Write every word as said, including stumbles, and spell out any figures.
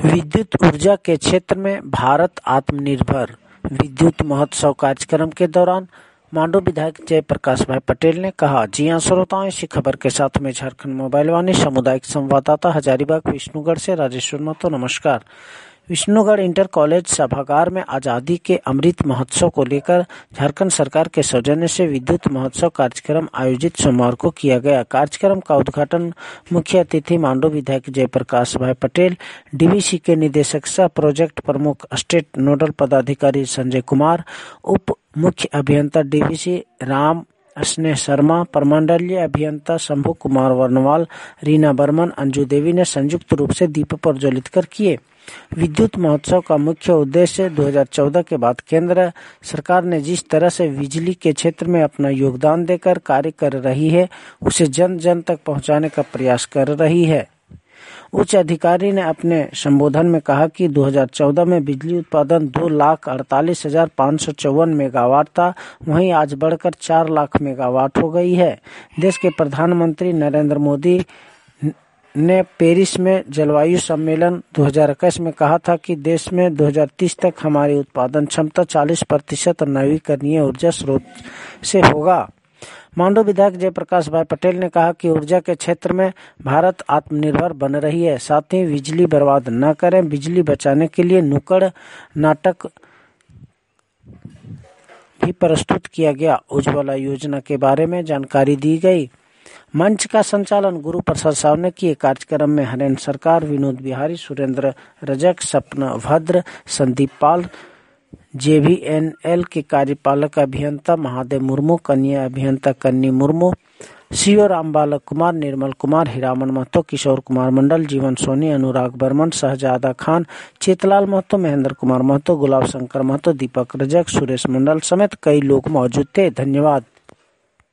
विद्युत ऊर्जा के क्षेत्र में भारत आत्मनिर्भर विद्युत महोत्सव कार्यक्रम के दौरान मांडू विधायक जयप्रकाश भाई पटेल ने कहा। जी हाँ श्रोताओं, इसी खबर के साथ में झारखंड मोबाइल वाणी सामुदायिक संवाददाता हजारीबाग विष्णुगढ़ से राजेश्वर महतो। नमस्कार। विष्णुगढ़ इंटर कॉलेज सभागार में आजादी के अमृत महोत्सव को लेकर झारखंड सरकार के सौजन्य से विद्युत महोत्सव कार्यक्रम आयोजित सोमवार को किया गया। कार्यक्रम का उद्घाटन मुख्य अतिथि मांडू विधायक जयप्रकाश भाई पटेल, डीवीसी के निदेशक सह प्रोजेक्ट प्रमुख स्टेट नोडल पदाधिकारी संजय कुमार, उप मुख्य अभियंता डीवीसी राम स्नेह शर्मा, प्रमंडलीय अभियंता शंभू कुमार वर्णवाल, रीना बर्मन, अंजू देवी ने संयुक्त रूप से दीप प्रज्वलित कर किए। विद्युत महोत्सव का मुख्य उद्देश्य दो हज़ार चौदह के बाद केंद्र सरकार ने जिस तरह से बिजली के क्षेत्र में अपना योगदान देकर कार्य कर रही है, उसे जन जन तक पहुंचाने का प्रयास कर रही है। उच्च अधिकारी ने अपने संबोधन में कहा कि दो हज़ार चौदह में बिजली उत्पादन दो लाख अड़तालीस हजार पाँच सौ चौवन मेगावाट था, वहीं आज बढ़कर चार लाख मेगावाट हो गई है। देश के प्रधानमंत्री नरेंद्र मोदी ने पेरिस में जलवायु सम्मेलन दो हज़ार इक्कीस में कहा था कि देश में दो हज़ार तीस तक हमारी उत्पादन क्षमता चालीस प्रतिशत नवीकरणीय ऊर्जा स्रोत से होगा। मांडू विधायक जयप्रकाश भाई पटेल ने कहा कि ऊर्जा के क्षेत्र में भारत आत्मनिर्भर बन रही है, साथ ही बिजली बर्बाद न करें। बिजली बचाने के लिए नुक्कड़ नाटक भी प्रस्तुत किया गया। उज्ज्वला योजना के बारे में जानकारी दी गई। मंच का संचालन गुरु प्रसाद साहब ने किए। कार्यक्रम में हरेंद्र सरकार, विनोद बिहारी, सुरेंद्र रजक, सपना भद्र, संदीप पाल, जेवीएनएल के कार्यपालक अभियंता महादेव मुर्मू, कन्या अभियंता कन्नी मुर्मू, सीओ राम बालक कुमार, निर्मल कुमार, हीरामन महतो, किशोर कुमार मंडल, जीवन सोनी, अनुराग बर्मन, शहजादा खान, चेतलाल महतो, महेंद्र कुमार महतो, गुलाब शंकर महतो, दीपक रजक, सुरेश मंडल समेत कई लोग मौजूद थे। धन्यवाद।